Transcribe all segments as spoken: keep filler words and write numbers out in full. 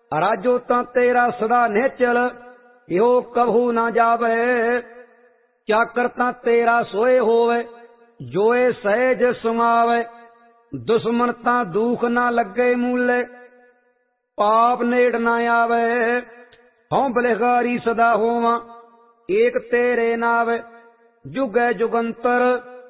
राजो ता तेरा सदा निहचल इहो कभू ना जावे। चाकर ता तेरा सोए होवे जोए सहज सुमावे। दुश्मन ता दुख ना लगे मूले पाप नेड़ ना आवे। हूं बलिहारी सदा होवा एक तेरे नावे। जुगे जुगंतर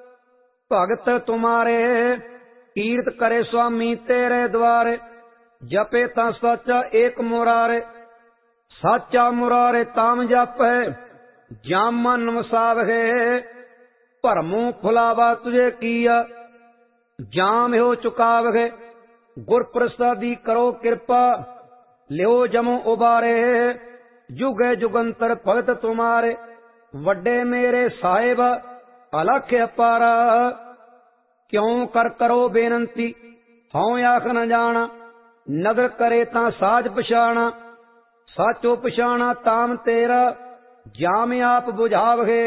भगत तुम्हारे कीर्त करे स्वामी तेरे द्वारे। जपे ता सच्चा एक मुरारे साचा मुरारे ताम जापे। जाम मन वसावे भरमू फुलावा तुझे किया जाम हो चुकावे। गुर प्रसादी करो कृपा लियो जमो उबारे। जुगे जुगंतर भगत तुम्हारे वड्डे मेरे साहिब अलख अपारा। क्यों कर करो बेनंती हूं आख न जाना। नदर करे ता साज पछाणा साचो पछाणा ताम तेरा। जाम आप बुझावे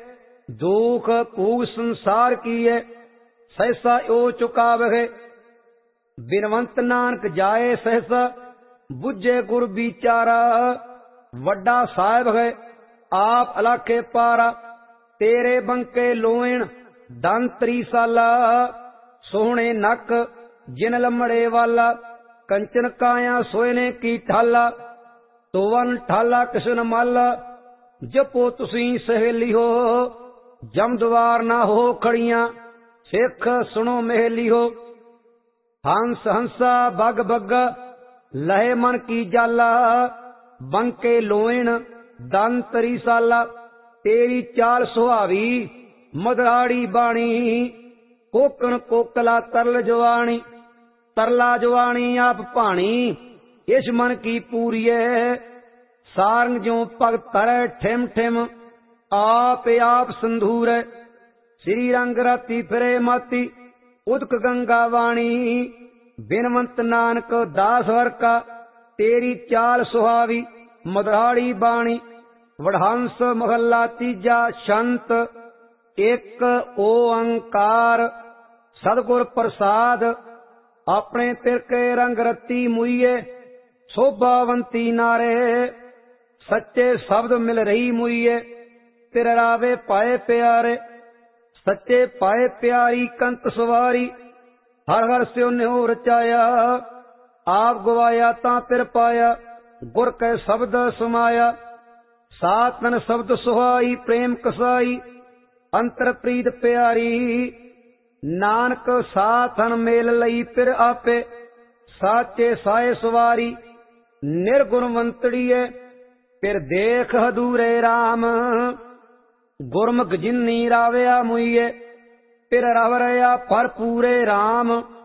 दुख भूग संसार किए सहसा ओ चुकावे। बिनवंत नानक जाए सहसा बुझे गुर बिचारा। वड्डा साहिब है आप अलाखे पारा। तेरे बंके लोइण दन त्रीसाला सोहने नक जिन लमड़े वाला। कंचन काया सोयने की ठाला तोवन ठाला किशन माला। जपो तुसी सहेली हो जम द्वार ना हो खड़िया। सिख सुनो मेहली हो हंस हंसा बग बग्गा लहे मन की जाला। बंके लोइण दन त्रीसाला तेरी चाल सुहावी मदराड़ी बाणी। कोकण कोकला तरल जवानी तरला जवानी आप पानी। इस मन की पूरीए सारंग जो पग तरे ठिम ठिम आप आप संधूर। श्री रंग राती फिरे माती उदक गंगा वाणी। बिनवंत नानक दास हर का तेरी चाल सुहावी मदराड़ी बाणी। वढ़हंस महला तीजा शंत एक ओंकार। सदगुर प्रसाद अपने तिरके रंग रती मुईए शोभावंती नारे। सच्चे शब्द मिल रही मुईए तेरे रावे पाए प्यारे। सच्चे पाए प्यारी कंत सवारी हर हर स्यो न्यो रचाया। आप गवाया ता तिर पाया गुर कै शब्द समाया। सातन शब्द सुहाई प्रेम कसाई अंतर प्रीत प्यारी। नानक साथन मेल लई फिर आपे साचे साए सवारी। निर्गुणवंतड़ीए फिर देख हदूरे राम। गुरमुख जिन्नी रावया मुईए फिर रव रया पर पूरे राम।